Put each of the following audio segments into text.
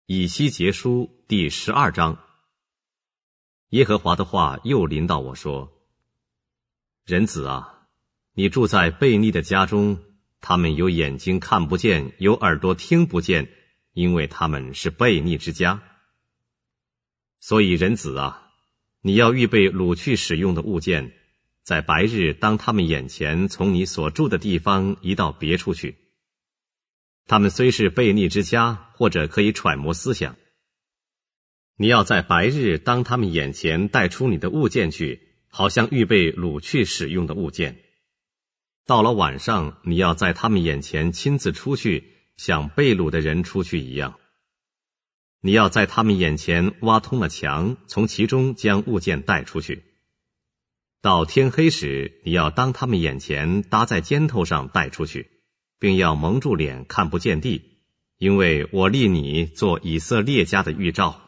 以西结书第12章。耶和华的话又临到我说：人子啊，你住在悖逆的家中，他们有眼睛看不见，有耳朵听不见，因为他们是悖逆之家。所以人子啊，你要预备掳去使用的物件，在白日当他们眼前从你所住的地方移到别处去。他们虽是悖逆之家，或者可以揣摩思想，你要在白日当他们眼前带出你的物件去，好像预备掳去使用的物件。到了晚上，你要在他们眼前亲自出去，像被掳的人出去一样。你要在他们眼前挖通了墙，从其中将物件带出去。到天黑时，你要当他们眼前搭在肩头上带出去，并要蒙住脸看不见地，因为我立你做以色列家的预兆。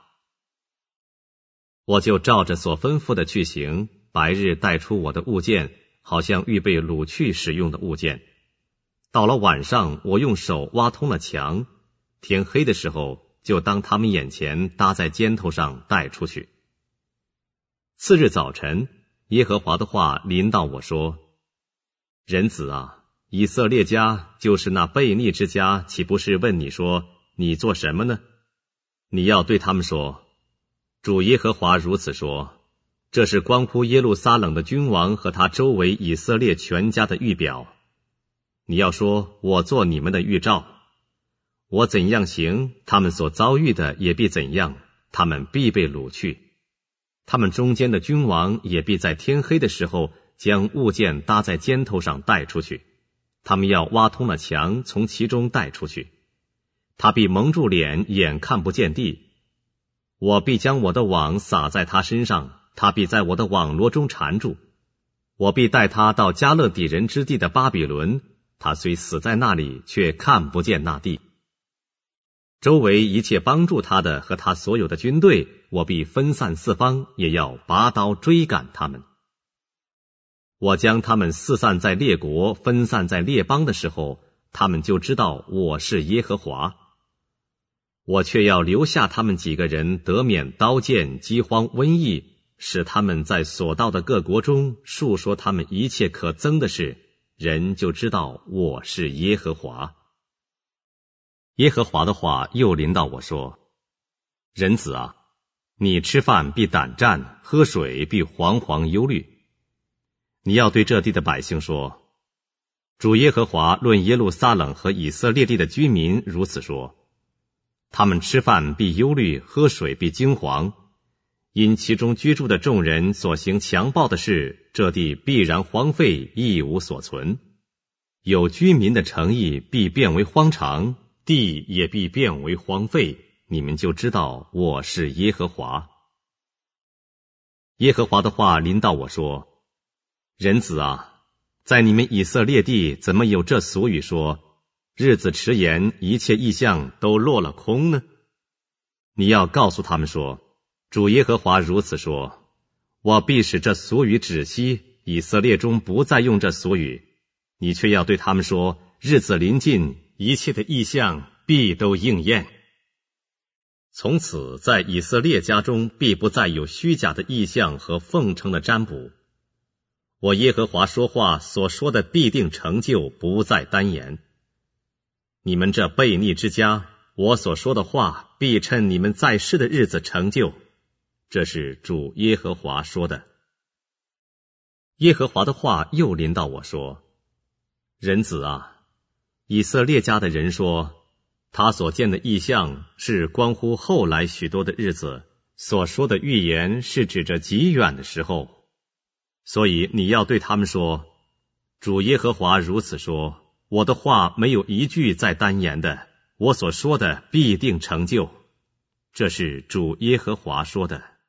我就照着所吩咐的去行，白日带出我的物件，好像预备掳去使用的物件。到了晚上，我用手挖通了墙，天黑的时候，就当他们眼前搭在肩头上带出去。次日早晨，耶和华的话临到我说：人子啊，以色列家，就是那悖逆之家，岂不是问你说，你做什么呢？你要对他们说，主耶和华如此说，这是关乎耶路撒冷的君王和他周围以色列全家的预表。你要说，我做你们的预兆，我怎样行，他们所遭遇的也必怎样，他们必被掳去。他们中间的君王也必在天黑的时候将物件搭在肩头上带出去。他们要挖通了墙，从其中带出去。他必蒙住脸，眼看不见地。我必将我的网撒在他身上，他必在我的网罗中缠住。我必带他到迦勒底人之地的巴比伦，他虽死在那里，却看不见那地。周围一切帮助他的和他所有的军队，我必分散四方，也要拔刀追赶他们。我将他们四散在列国，分散在列邦的时候，他们就知道我是耶和华。我却要留下他们几个人得免刀剑、饥荒、瘟疫，使他们在所到的各国中述说他们一切可憎的事，人就知道我是耶和华。耶和华的话又临到我说：人子啊，你吃饭必胆战，喝水必惶惶忧虑。你要对这地的百姓说，主耶和华论耶路撒冷和以色列地的居民如此说，他们吃饭必忧虑，喝水必惊惶，因其中居住的众人所行强暴的事，这地必然荒废，一无所存。有居民的城邑必变为荒场，地也必变为荒废，你们就知道我是耶和华。耶和华的话临到我说：人子啊，在你们以色列地怎么有这俗语说，日子迟延，一切异象都落了空呢？你要告诉他们说，主耶和华如此说，我必使这俗语止息，以色列中不再用这俗语。你却要对他们说，日子临近，一切的异象必都应验。从此在以色列家中必不再有虚假的异象和奉承的占卜。我耶和华说话所说的必定成就，不再单言。你们这悖逆之家，我所说的话必趁你们在世的日子成就。这是主耶和华说的。耶和华的话又临到我说：人子啊，以色列家的人说，他所见的异象是关乎后来许多的日子，所说的预言是指着极远的时候。所以你要对他们说，主耶和华如此说，我的话没有一句再单言的，我所说的必定成就。这是主耶和华说的。